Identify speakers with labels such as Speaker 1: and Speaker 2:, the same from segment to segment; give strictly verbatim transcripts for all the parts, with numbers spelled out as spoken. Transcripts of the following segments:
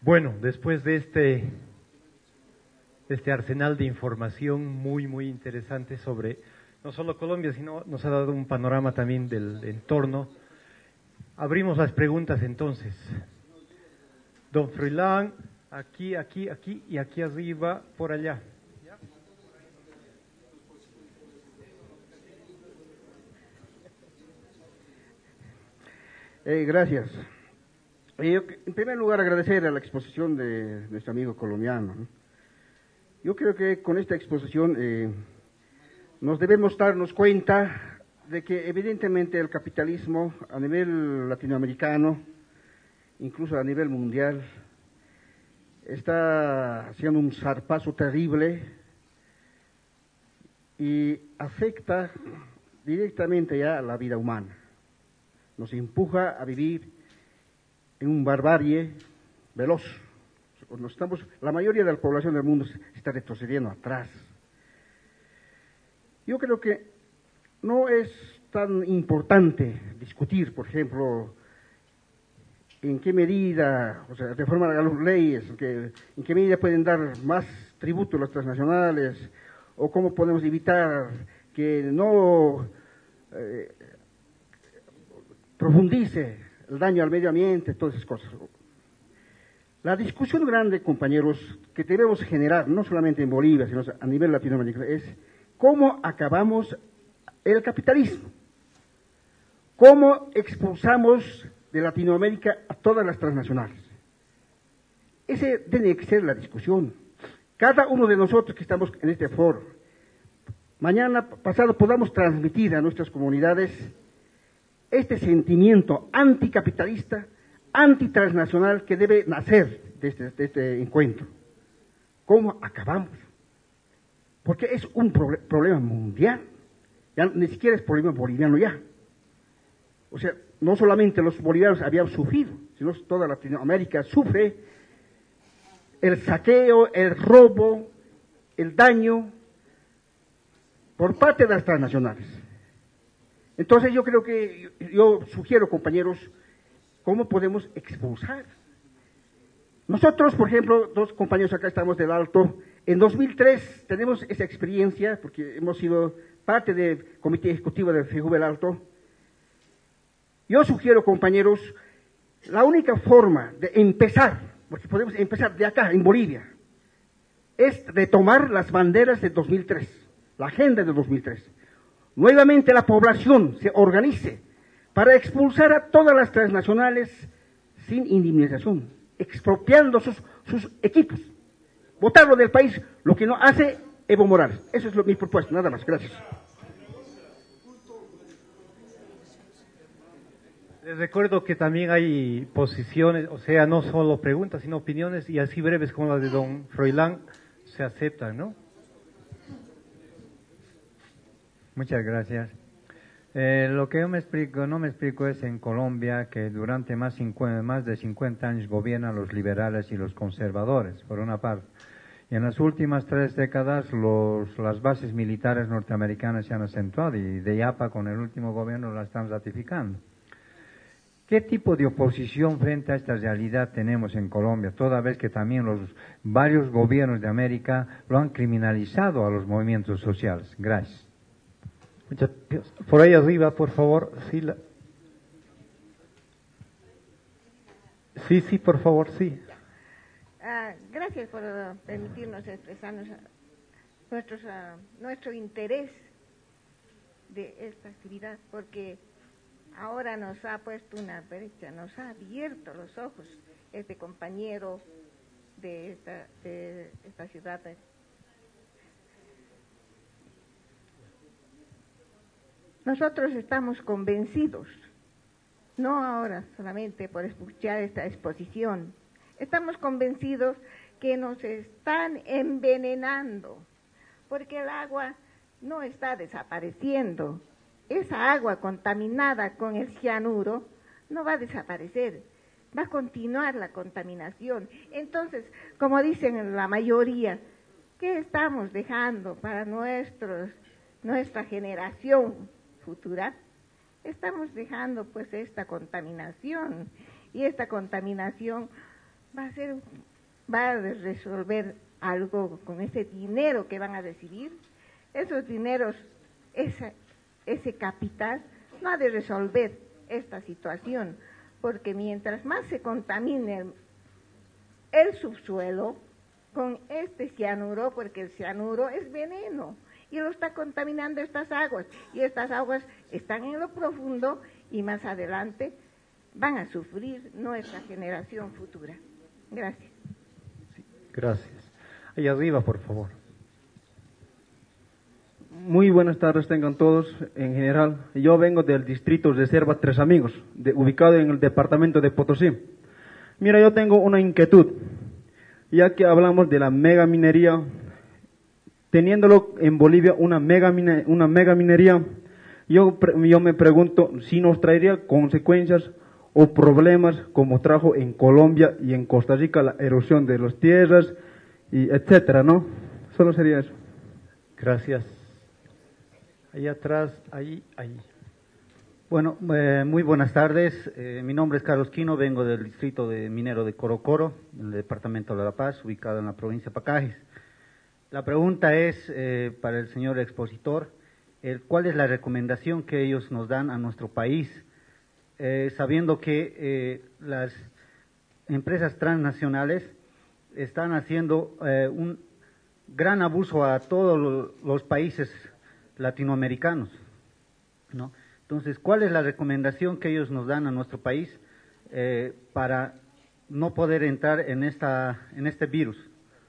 Speaker 1: Bueno, después de este, este arsenal de información muy, muy interesante sobre no solo Colombia, sino nos ha dado un panorama también del entorno, abrimos las preguntas entonces. Don Froilán, aquí, aquí, aquí y aquí arriba, por allá.
Speaker 2: Eh, gracias. Eh, yo, en primer lugar, agradecer a la exposición de nuestro amigo colombiano, ¿no? Yo creo que con esta exposición eh, nos debemos darnos cuenta de que evidentemente el capitalismo a nivel latinoamericano, incluso a nivel mundial, está haciendo un zarpazo terrible y afecta directamente ya a la vida humana. Nos empuja a vivir en un barbarie veloz. Nos estamos, la mayoría de la población del mundo está retrocediendo atrás. Yo creo que no es tan importante discutir, por ejemplo, en qué medida, o sea, reformar las leyes, que, en qué medida pueden dar más tributo a las transnacionales, o cómo podemos evitar que no eh, profundice el daño al medio ambiente, todas esas cosas. La discusión grande, compañeros, que debemos generar, no solamente en Bolivia, sino a nivel latinoamericano, es cómo acabamos el capitalismo, cómo expulsamos de Latinoamérica a todas las transnacionales. Esa tiene que ser la discusión. Cada uno de nosotros que estamos en este foro, mañana, pasado, podamos transmitir a nuestras comunidades este sentimiento anticapitalista, antitransnacional que debe nacer de este, de este encuentro. ¿Cómo acabamos? Porque es un pro problema mundial, ya ni siquiera es problema boliviano ya. O sea, no solamente los bolivianos habían sufrido, sino toda Latinoamérica sufre el saqueo, el robo, el daño por parte de las transnacionales. Entonces yo creo que, yo sugiero, compañeros, ¿cómo podemos expulsar? Nosotros, por ejemplo, dos compañeros acá estamos del Alto, en dos mil tres tenemos esa experiencia, porque hemos sido parte del Comité Ejecutivo del FEJUVE del Alto. Yo sugiero, compañeros, la única forma de empezar, porque podemos empezar de acá, en Bolivia, es retomar las banderas de dos mil tres, la agenda de dos mil tres. Nuevamente la población se organice para expulsar a todas las transnacionales sin indemnización, expropiando sus, sus equipos, botarlo del país, lo que no hace Evo Morales. Eso es lo, mi propuesta, nada más. Gracias.
Speaker 1: Les recuerdo que también hay posiciones, o sea, no solo preguntas, sino opiniones, y así breves como la de don Froilán se aceptan, ¿no?
Speaker 3: Muchas gracias. Eh, lo que yo me explico, no me explico es en Colombia que durante más, cincuenta, más de cincuenta años gobiernan los liberales y los conservadores, por una parte. Y en las últimas tres décadas los, las bases militares norteamericanas se han acentuado y de Yapa con el último gobierno la están ratificando. ¿Qué tipo de oposición frente a esta realidad tenemos en Colombia, toda vez que también los varios gobiernos de América lo han criminalizado a los movimientos sociales? Gracias.
Speaker 1: Muchas gracias. Por ahí arriba, por favor. Sí, la... sí, sí, por favor, sí.
Speaker 4: Ah, gracias por permitirnos expresarnos nuestros, uh, nuestro interés de esta actividad, porque ahora nos ha puesto una brecha, nos ha abierto los ojos este compañero de esta, de esta ciudad. Nosotros estamos convencidos, no ahora solamente por escuchar esta exposición, estamos convencidos que nos están envenenando, porque el agua no está desapareciendo. Esa agua contaminada con el cianuro no va a desaparecer, va a continuar la contaminación. Entonces, como dicen la mayoría, ¿qué estamos dejando para nuestros, nuestra generación futura? Estamos dejando pues esta contaminación, y esta contaminación va a ser, va a resolver algo con ese dinero que van a recibir. Esos dineros, esa, ese capital, no ha de resolver esta situación, porque mientras más se contamine el, el subsuelo con este cianuro, porque el cianuro es veneno y lo está contaminando estas aguas, y estas aguas están en lo profundo y más adelante van a sufrir nuestra generación futura. Gracias.
Speaker 1: Sí, gracias. Ahí arriba, por favor.
Speaker 5: Muy buenas tardes tengan todos en general. Yo vengo del distrito Reserva Tres Amigos, de, ubicado en el departamento de Potosí. Mira, yo tengo una inquietud, ya que hablamos de la megaminería, teniéndolo en Bolivia una megaminería, una megaminería yo, yo me pregunto si nos traería consecuencias o problemas como trajo en Colombia y en Costa Rica la erosión de las tierras, y etcétera, ¿no? Solo sería eso.
Speaker 1: Gracias. Ahí atrás, ahí, ahí.
Speaker 6: Bueno, eh, muy buenas tardes. Eh, mi nombre es Carlos Quino, vengo del distrito de minero de Corocoro, en el departamento de La Paz, ubicado en la provincia de Pacajes. La pregunta es eh, para el señor expositor, eh, ¿cuál es la recomendación que ellos nos dan a nuestro país, eh, sabiendo que eh, las empresas transnacionales están haciendo eh, un gran abuso a todos lo, los países latinoamericanos, ¿no? Entonces, ¿cuál es la recomendación que ellos nos dan a nuestro país eh, para no poder entrar en esta en este virus?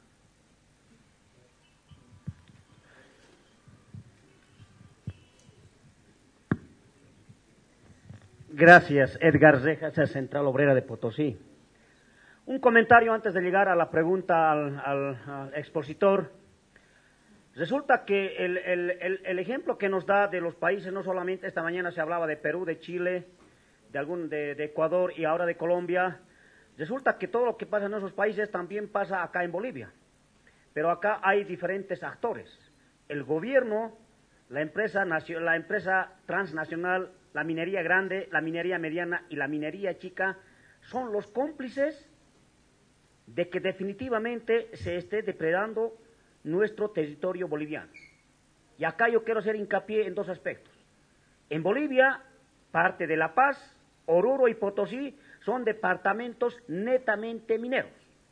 Speaker 7: Gracias, Edgar Rejas, Central Obrera de Potosí. Un comentario antes de llegar a la pregunta al, al, al expositor. Resulta que el, el, el, el ejemplo que nos da de los países, no solamente esta mañana se hablaba de Perú, de Chile, de, algún, de, de Ecuador y ahora de Colombia, resulta que todo lo que pasa en esos países también pasa acá en Bolivia. Pero acá hay diferentes actores. El gobierno, la empresa, la empresa transnacional, la minería grande, la minería mediana y la minería chica son los cómplices de que definitivamente se esté depredando nuestro territorio boliviano. Y acá yo quiero hacer hincapié en dos aspectos. En Bolivia, parte de La Paz, Oruro y Potosí son departamentos netamente mineros.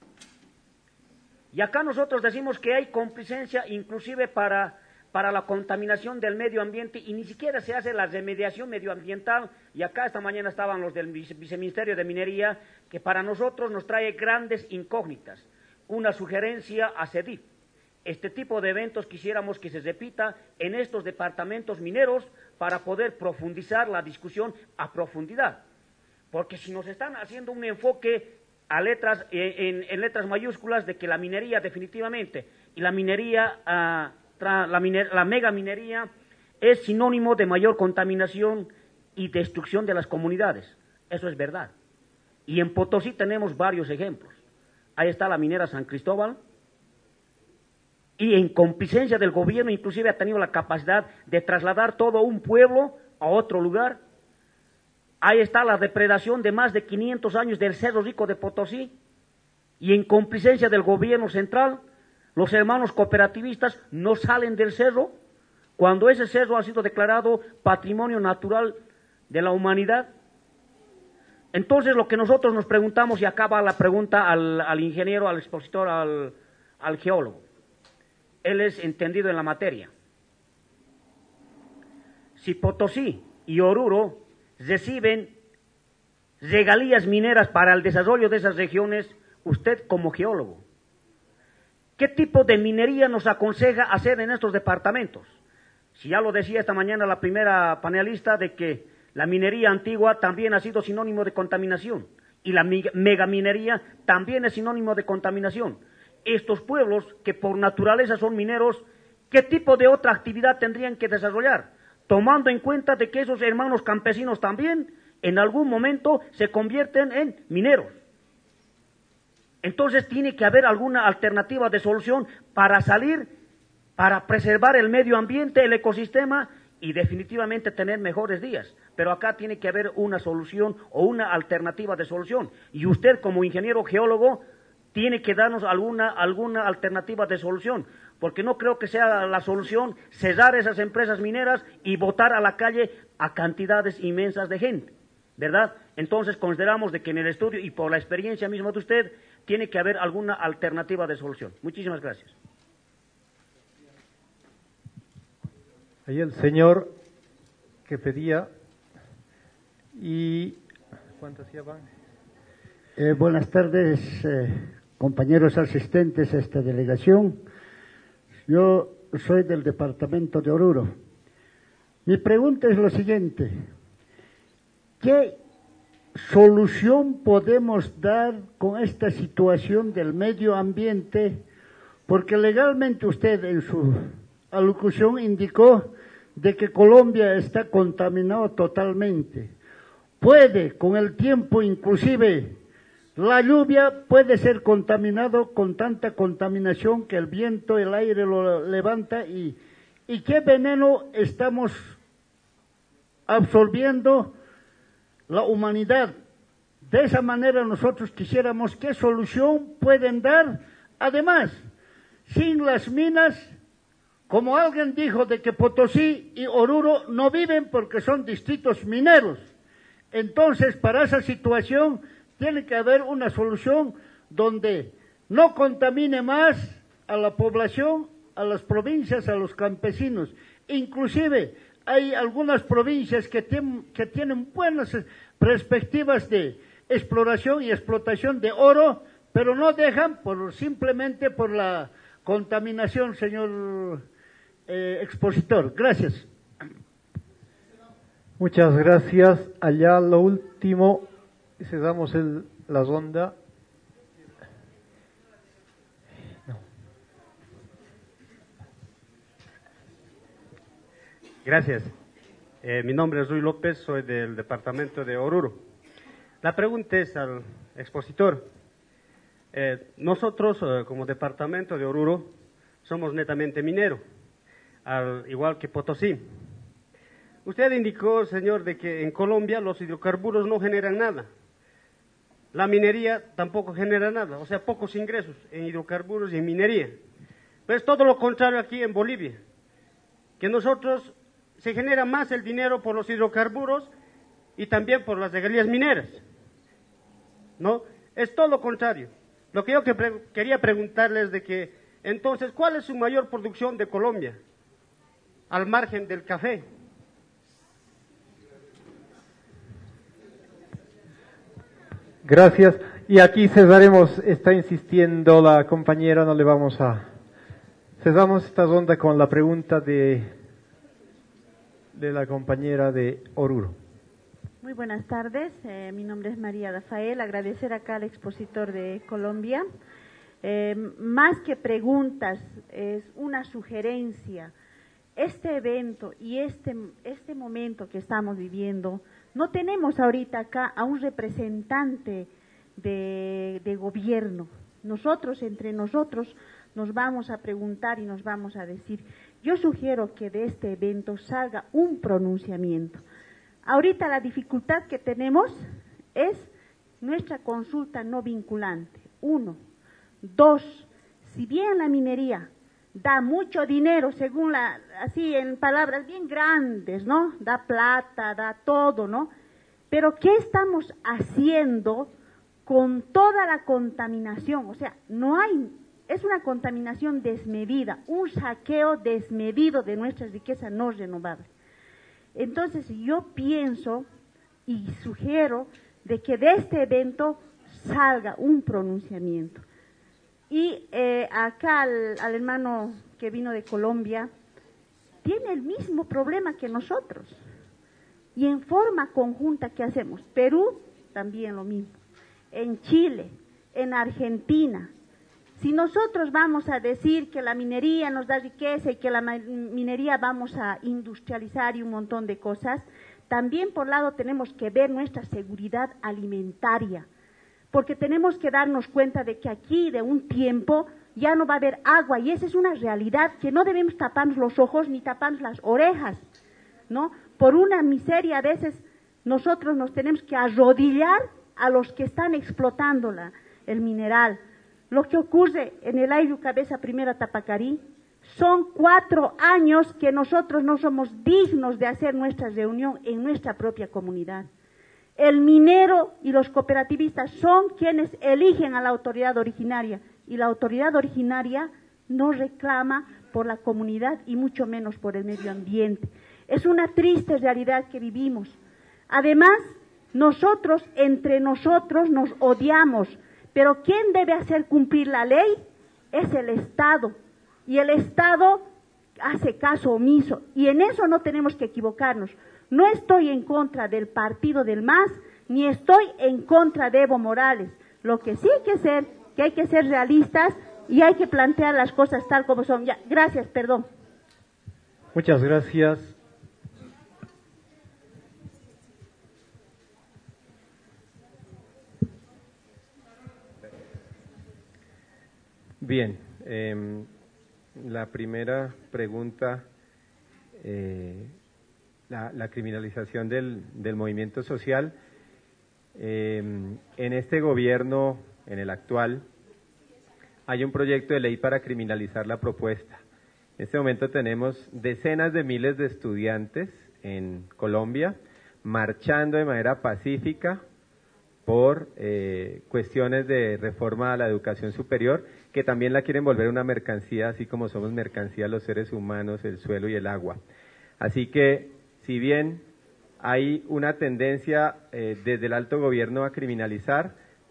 Speaker 7: Y acá nosotros decimos que hay complicencia inclusive para, para la contaminación del medio ambiente y ni siquiera se hace la remediación medioambiental. Y acá esta mañana estaban los del Viceministerio de Minería, que para nosotros nos trae grandes incógnitas. Una sugerencia a CEDIF. Este tipo de eventos quisiéramos que se repita en estos departamentos mineros para poder profundizar la discusión a profundidad. Porque si nos están haciendo un enfoque a letras, en, en letras mayúsculas de que la minería definitivamente y la minería, uh, tra, la, miner, la mega minería es sinónimo de mayor contaminación y destrucción de las comunidades. Eso es verdad. Y en Potosí tenemos varios ejemplos. Ahí está la minera San Cristóbal, y en complicencia del gobierno inclusive ha tenido la capacidad de trasladar todo un pueblo a otro lugar. Ahí está la depredación de más de quinientos años del Cerro Rico de Potosí, y en complicencia del gobierno central, los hermanos cooperativistas no salen del cerro, cuando ese cerro ha sido declarado Patrimonio Natural de la Humanidad. Entonces lo que nosotros nos preguntamos, y acaba la pregunta al, al ingeniero, al expositor, al, al geólogo. Él es entendido en la materia. Si Potosí y Oruro reciben regalías mineras para el desarrollo de esas regiones, usted como geólogo, ¿qué tipo de minería nos aconseja hacer en estos departamentos? Si ya lo decía esta mañana la primera panelista de que la minería antigua también ha sido sinónimo de contaminación y la megaminería también es sinónimo de contaminación. Estos pueblos que por naturaleza son mineros, ¿qué tipo de otra actividad tendrían que desarrollar? Tomando en cuenta de que esos hermanos campesinos también en algún momento se convierten en mineros. Entonces tiene que haber alguna alternativa de solución para salir, para preservar el medio ambiente, el ecosistema y definitivamente tener mejores días. Pero acá tiene que haber una solución o una alternativa de solución. Y usted como ingeniero geólogo tiene que darnos alguna, alguna alternativa de solución. Porque no creo que sea la solución cerrar esas empresas mineras y botar a la calle a cantidades inmensas de gente, ¿verdad? Entonces consideramos de que en el estudio y por la experiencia misma de usted, tiene que haber alguna alternativa de solución. Muchísimas gracias.
Speaker 1: Ahí el señor que pedía y ¿cuántas ya van?
Speaker 8: Eh, buenas tardes, eh, compañeros asistentes a esta delegación. Yo soy del departamento de Oruro. Mi pregunta es lo siguiente: ¿qué solución podemos dar con esta situación del medio ambiente? Porque legalmente usted en su alocución indicó de que Colombia está contaminado totalmente. Puede, con el tiempo, inclusive, la lluvia puede ser contaminado con tanta contaminación que el viento, el aire lo levanta y, y qué veneno estamos absorbiendo la humanidad. De esa manera nosotros quisiéramos qué solución pueden dar. Además, sin las minas, como alguien dijo de que Potosí y Oruro no viven porque son distritos mineros. Entonces, para esa situación tiene que haber una solución donde no contamine más a la población, a las provincias, a los campesinos. Inclusive hay algunas provincias que tienen, que tienen buenas perspectivas de exploración y explotación de oro, pero no dejan por simplemente por la contaminación, señor eh, expositor. Gracias.
Speaker 1: Muchas gracias. Allá lo último, cedamos el, la ronda. No.
Speaker 9: Gracias. Eh, mi nombre es Ruy López, soy del departamento de Oruro. La pregunta es al expositor. Eh, nosotros, eh, como departamento de Oruro, somos netamente minero, al igual que Potosí. Usted indicó, señor, de que en Colombia los hidrocarburos no generan nada. La minería tampoco genera nada, o sea, pocos ingresos en hidrocarburos y en minería. Pero es todo lo contrario aquí en Bolivia, que nosotros se genera más el dinero por los hidrocarburos y también por las regalías mineras, ¿no? Es todo lo contrario. Lo que yo que pre quería preguntarles de que, entonces, ¿cuál es su mayor producción de Colombia? Al margen del café.
Speaker 1: Gracias. Y aquí cesaremos, está insistiendo la compañera, no le vamos a... Cesamos esta ronda con la pregunta de, de la compañera de Oruro.
Speaker 10: Muy buenas tardes, eh, mi nombre es María Rafael, agradecer acá al expositor de Colombia. Eh, más que preguntas, es una sugerencia. Este evento y este, este momento que estamos viviendo, no tenemos ahorita acá a un representante de, de gobierno. Nosotros, entre nosotros, nos vamos a preguntar y nos vamos a decir. Yo sugiero que de este evento salga un pronunciamiento. Ahorita la dificultad que tenemos es nuestra consulta no vinculante. Uno. Dos, si bien la minería da mucho dinero, según la, así en palabras bien grandes, ¿no? Da plata, da todo, ¿no? Pero ¿qué estamos haciendo con toda la contaminación? O sea, no hay, es una contaminación desmedida, un saqueo desmedido de nuestra riqueza no renovable. Entonces yo pienso y sugiero de que de este evento salga un pronunciamiento. Y eh, acá al, al hermano que vino de Colombia, tiene el mismo problema que nosotros. Y en forma conjunta, ¿qué hacemos? Perú, también lo mismo. En Chile, en Argentina. Si nosotros vamos a decir que la minería nos da riqueza y que la minería vamos a industrializar y un montón de cosas, también por lado tenemos que ver nuestra seguridad alimentaria, porque tenemos que darnos cuenta de que aquí de un tiempo ya no va a haber agua y esa es una realidad que no debemos taparnos los ojos ni taparnos las orejas. ¿no? Por una miseria a veces nosotros nos tenemos que arrodillar a los que están explotando la, el mineral. Lo que ocurre en el Ayllu Cabeza Primera Tapacarí son cuatro años que nosotros no somos dignos de hacer nuestra reunión en nuestra propia comunidad. El minero y los cooperativistas son quienes eligen a la autoridad originaria y la autoridad originaria no reclama por la comunidad y mucho menos por el medio ambiente. Es una triste realidad que vivimos. Además, nosotros entre nosotros nos odiamos, pero ¿quién debe hacer cumplir la ley? Es el Estado. Y el Estado hace caso omiso. Y en eso no tenemos que equivocarnos. No estoy en contra del partido del M A S, ni estoy en contra de Evo Morales. Lo que sí hay que hacer, que hay que ser realistas y hay que plantear las cosas tal como son. Ya, gracias, perdón.
Speaker 1: Muchas gracias. Bien, eh, la primera pregunta, eh, la, la criminalización del, del movimiento social. Eh, en este gobierno, en el actual, hay un proyecto de ley para criminalizar la propuesta. En este momento tenemos decenas de miles de estudiantes en Colombia marchando de manera pacífica por eh, cuestiones de reforma a la educación superior, que también la quieren volver una mercancía, así como somos mercancía los seres humanos, el suelo y el agua. Así que, si bien hay una tendencia eh, desde el alto gobierno a criminalizar,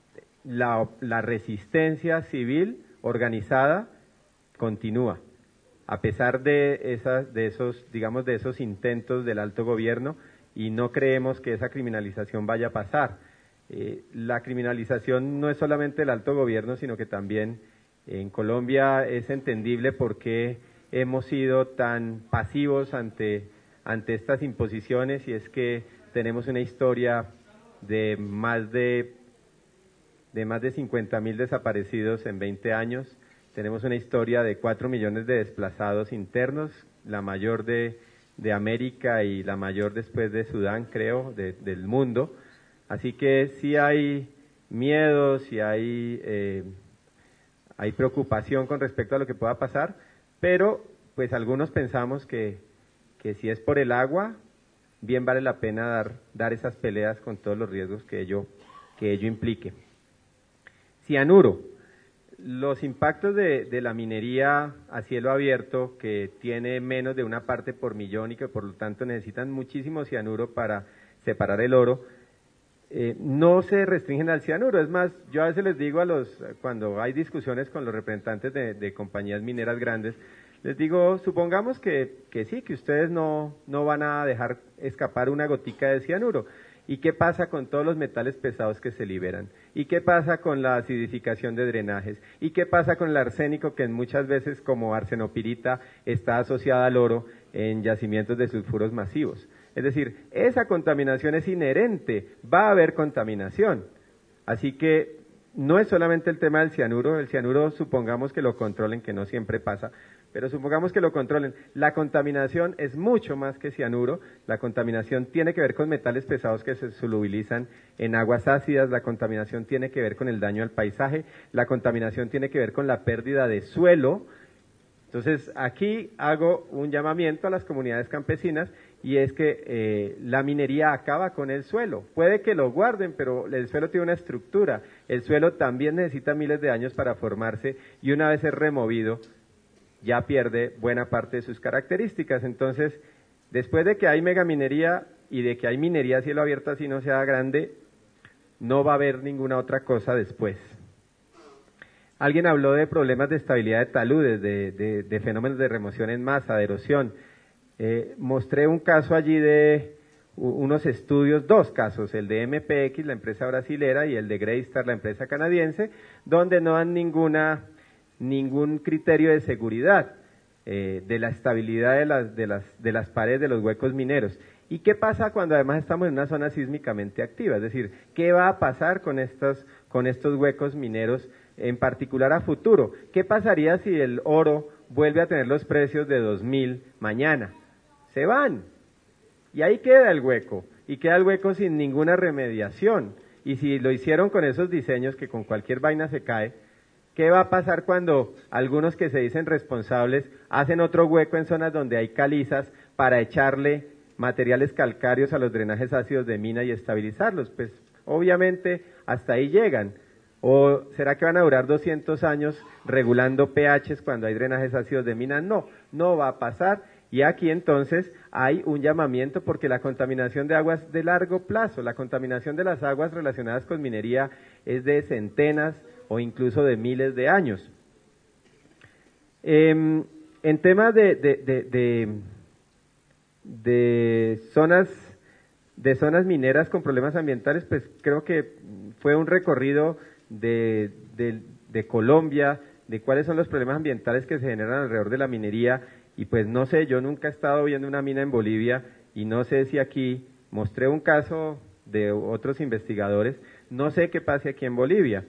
Speaker 1: la, la resistencia civil organizada continúa, a pesar de, esas, de esos, digamos, de esos intentos del alto gobierno, y no creemos que esa criminalización vaya a pasar. Eh, la criminalización no es solamente del alto gobierno, sino que también en Colombia es entendible por qué hemos sido tan pasivos ante, ante estas imposiciones, y es que tenemos una historia de más de, de más de cincuenta mil desaparecidos en veinte años, tenemos una historia de cuatro millones de desplazados internos, la mayor de, de América y la mayor después de Sudán, creo, de, del mundo. Así que sí hay miedo, sí hay, eh, hay preocupación con respecto a lo que pueda pasar, pero pues algunos pensamos que, que si es por el agua, bien vale la pena dar, dar esas peleas con todos los riesgos que ello, que ello implique. Cianuro, los impactos de, de la minería a cielo abierto, que tiene menos de una parte por millón y que por lo tanto necesitan muchísimo cianuro para separar el oro, Eh, no se restringen al cianuro. Es más, yo a veces les digo a los, cuando hay discusiones con los representantes de, de compañías mineras grandes, les digo, supongamos que, que sí, que ustedes no, no van a dejar escapar una gotica de cianuro. ¿Y qué pasa con todos los metales pesados que se liberan? ¿Y qué pasa con la acidificación de drenajes? ¿Y qué pasa con el arsénico, que muchas veces, como arsenopirita, está asociada al oro en yacimientos de sulfuros masivos? Es decir, esa contaminación es inherente, va a haber contaminación. Así que no es solamente el tema del cianuro, el cianuro supongamos que lo controlen, que no siempre pasa, pero supongamos que lo controlen. La contaminación es mucho más que cianuro, la contaminación tiene que ver con metales pesados que se solubilizan en aguas ácidas, la contaminación tiene que ver con el daño al paisaje, la contaminación tiene que ver con la pérdida de suelo. Entonces, aquí hago un llamamiento a las comunidades campesinas, y es que eh, la minería acaba con el suelo. Puede que lo guarden, pero el suelo tiene una estructura. El suelo también necesita miles de años para formarse, y una vez es removido, ya pierde buena parte de sus características. Entonces, después de que hay megaminería y de que hay minería a cielo abierto así no sea grande, no va a haber ninguna otra cosa después. Alguien habló de problemas de estabilidad de taludes, de, de, de fenómenos de remoción en masa, de erosión. Eh, mostré un caso allí de unos estudios, dos casos, el de M P X, la empresa brasilera, y el de Greystar, la empresa canadiense, donde no dan ninguna, ningún criterio de seguridad eh, de la estabilidad de las, de, las, de las paredes de los huecos mineros. ¿Y qué pasa cuando además estamos en una zona sísmicamente activa? Es decir, ¿qué va a pasar con estos, con estos huecos mineros, en particular a futuro? ¿Qué pasaría si el oro vuelve a tener los precios de dos mil mañana? Se van.
Speaker 11: Y ahí queda el hueco, y queda el hueco sin ninguna remediación. Y si lo hicieron con esos diseños que con cualquier vaina se cae, ¿qué va a pasar cuando algunos que se dicen responsables hacen otro hueco en zonas donde hay calizas para echarle materiales calcáreos a los drenajes ácidos de mina y estabilizarlos? Pues obviamente hasta ahí llegan. ¿O será que van a durar doscientos años regulando pHs cuando hay drenajes ácidos de mina? No, no va a pasar. Y aquí entonces hay un llamamiento porque la contaminación de aguas de largo plazo, la contaminación de las aguas relacionadas con minería es de centenas o incluso de miles de años. Eh, en temas de, de, de, de, de zonas de zonas mineras con problemas ambientales, pues creo que fue un recorrido de, de, de Colombia, de cuáles son los problemas ambientales que se generan alrededor de la minería. Y pues no sé, yo nunca he estado viendo una mina en Bolivia y no sé si aquí, mostré un caso de otros investigadores, no sé qué pase aquí en Bolivia.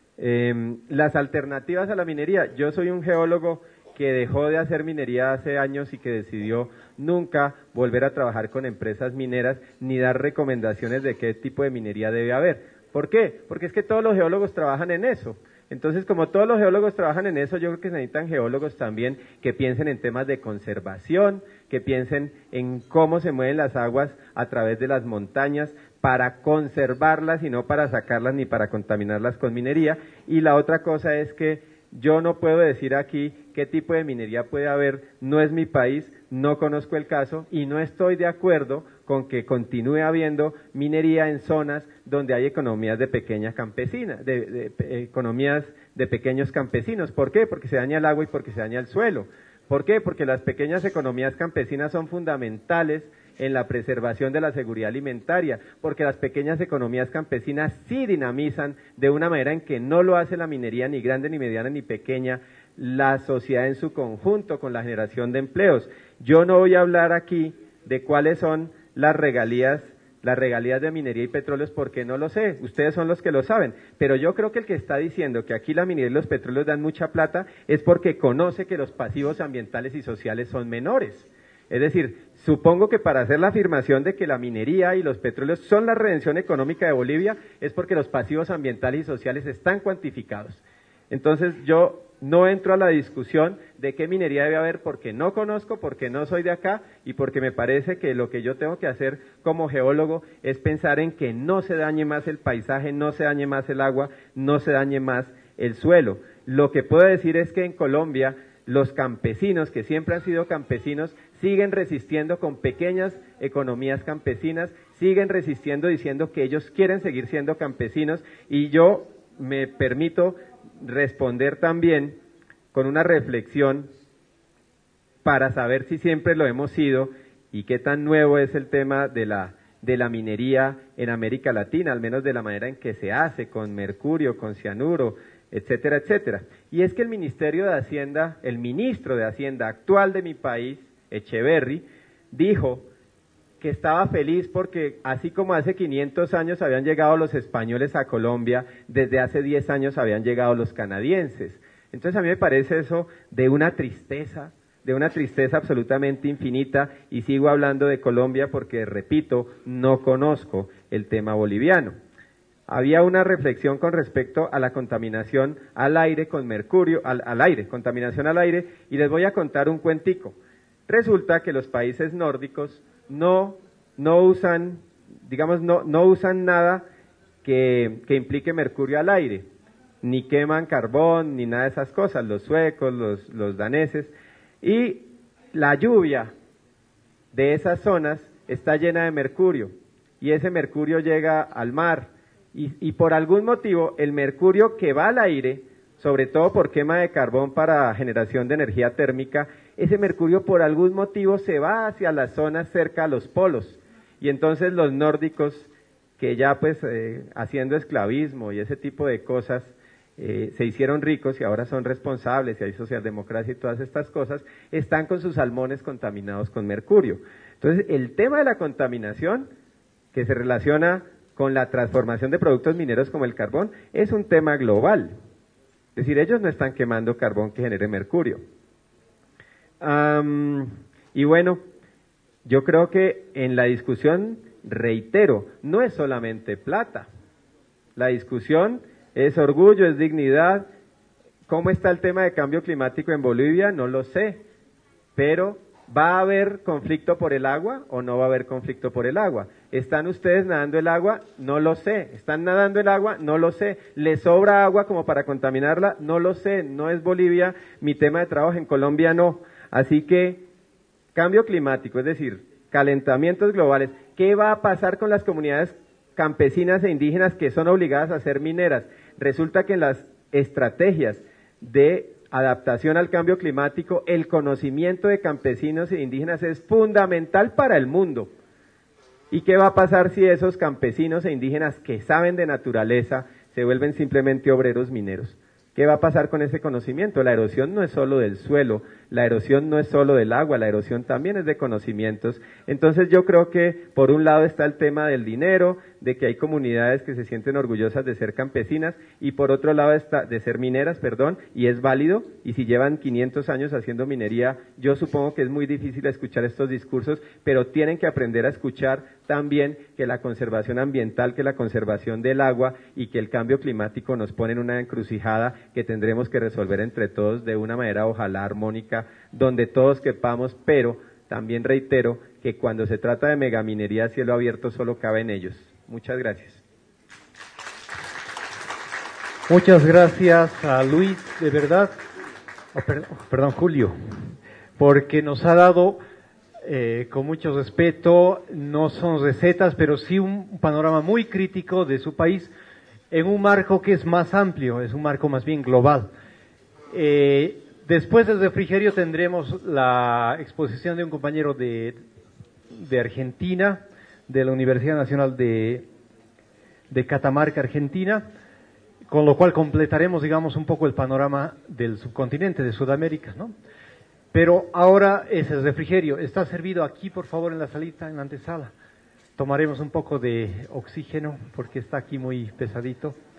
Speaker 11: Eh, las alternativas a la minería, yo soy un geólogo que dejó de hacer minería hace años y que decidió nunca volver a trabajar con empresas mineras ni dar recomendaciones de qué tipo de minería debe haber. ¿Por qué? Porque es que todos los geólogos trabajan en eso. Entonces, como todos los geólogos trabajan en eso, yo creo que se necesitan geólogos también que piensen en temas de conservación, que piensen en cómo se mueven las aguas a través de las montañas para conservarlas y no para sacarlas ni para contaminarlas con minería. Y la otra cosa es que yo no puedo decir aquí qué tipo de minería puede haber, no es mi país, no conozco el caso y no estoy de acuerdo con que continúe habiendo minería en zonas donde hay economías de pequeña campesina, de, de, de economías de pequeños campesinos. ¿Por qué? Porque se daña el agua y porque se daña el suelo. ¿Por qué? Porque las pequeñas economías campesinas son fundamentales en la preservación de la seguridad alimentaria, porque las pequeñas economías campesinas sí dinamizan de una manera en que no lo hace la minería ni grande, ni mediana, ni pequeña, la sociedad en su conjunto con la generación de empleos. Yo no voy a hablar aquí de cuáles son las regalías, las regalías de minería y petróleos porque no lo sé, ustedes son los que lo saben, pero yo creo que el que está diciendo que aquí la minería y los petróleos dan mucha plata es porque conoce que los pasivos ambientales y sociales son menores. Es decir, supongo que para hacer la afirmación de que la minería y los petróleos son la redención económica de Bolivia es porque los pasivos ambientales y sociales están cuantificados. Entonces yo no entro a la discusión de qué minería debe haber porque no conozco, porque no soy de acá y porque me parece que lo que yo tengo que hacer como geólogo es pensar en que no se dañe más el paisaje, no se dañe más el agua, no se dañe más el suelo. Lo que puedo decir es que en Colombia los campesinos, que siempre han sido campesinos, siguen resistiendo con pequeñas economías campesinas, siguen resistiendo diciendo que ellos quieren seguir siendo campesinos y yo me permito responder también con una reflexión para saber si siempre lo hemos sido y qué tan nuevo es el tema de la, de la minería en América Latina, al menos de la manera en que se hace, con mercurio, con cianuro, etcétera, etcétera. Y es que el Ministerio de Hacienda, el ministro de Hacienda actual de mi país, Echeverry, dijo que estaba feliz porque así como hace quinientos años habían llegado los españoles a Colombia, desde hace diez años habían llegado los canadienses. Entonces a mí me parece eso de una tristeza, de una tristeza absolutamente infinita y sigo hablando de Colombia porque, repito, no conozco el tema boliviano. Había una reflexión con respecto a la contaminación al aire con mercurio, al, al aire, contaminación al aire, y les voy a contar un cuentico. Resulta que los países nórdicos no, no usan, digamos, no, no usan nada que, que implique mercurio al aire, ni queman carbón, ni nada de esas cosas, los suecos, los, los daneses, y la lluvia de esas zonas está llena de mercurio, y ese mercurio llega al mar, y, y por algún motivo el mercurio que va al aire, sobre todo por quema de carbón para generación de energía térmica, ese mercurio por algún motivo se va hacia las zonas cerca a los polos, y entonces los nórdicos, que ya pues eh, haciendo esclavismo y ese tipo de cosas, eh, se hicieron ricos y ahora son responsables y hay socialdemocracia y todas estas cosas, están con sus salmones contaminados con mercurio. Entonces el tema de la contaminación, que se relaciona con la transformación de productos mineros como el carbón, es un tema global. Es decir, ellos no están quemando carbón que genere mercurio. Um, y bueno, Yo creo que en la discusión, reitero, no es solamente plata. La discusión es orgullo, es dignidad. ¿Cómo está el tema de cambio climático en Bolivia? No lo sé, pero ¿va a haber conflicto por el agua o no va a haber conflicto por el agua? ¿Están ustedes nadando el agua? No lo sé. ¿Están nadando el agua? No lo sé. ¿Les sobra agua como para contaminarla? No lo sé. No es Bolivia mi tema de trabajo, en Colombia no. Así que, cambio climático, es decir, calentamientos globales. ¿Qué va a pasar con las comunidades campesinas e indígenas que son obligadas a ser mineras? Resulta que en las estrategias de adaptación al cambio climático, el conocimiento de campesinos e indígenas es fundamental para el mundo. ¿Y qué va a pasar si esos campesinos e indígenas que saben de naturaleza se vuelven simplemente obreros mineros? ¿Qué va a pasar con ese conocimiento? La erosión no es solo del suelo, la erosión no es solo del agua, la erosión también es de conocimientos. Entonces yo creo que por un lado está el tema del dinero, de que hay comunidades que se sienten orgullosas de ser campesinas, y por otro lado está de ser mineras, perdón, y es válido, y si llevan quinientos años haciendo minería, yo supongo que es muy difícil escuchar estos discursos, pero tienen que aprender a escuchar también que la conservación ambiental, que la conservación del agua y que el cambio climático nos pone en una encrucijada que tendremos que resolver entre todos de una manera ojalá armónica, donde todos quepamos, pero también reitero que cuando se trata de megaminería a cielo abierto solo caben ellos. Muchas gracias.
Speaker 1: Muchas gracias a Luis, de verdad, oh, perdón, perdón, Julio, porque nos ha dado, eh, con mucho respeto, no son recetas, pero sí un panorama muy crítico de su país, en un marco que es más amplio, es un marco más bien global. Eh, después del refrigerio tendremos la exposición de un compañero de, de Argentina, de la Universidad Nacional de, de Catamarca, Argentina, con lo cual completaremos, digamos, un poco el panorama del subcontinente, de Sudamérica, ¿no? Pero ahora es el refrigerio. Está servido aquí, por favor, en la salita, en la antesala. Tomaremos un poco de oxígeno porque está aquí muy pesadito.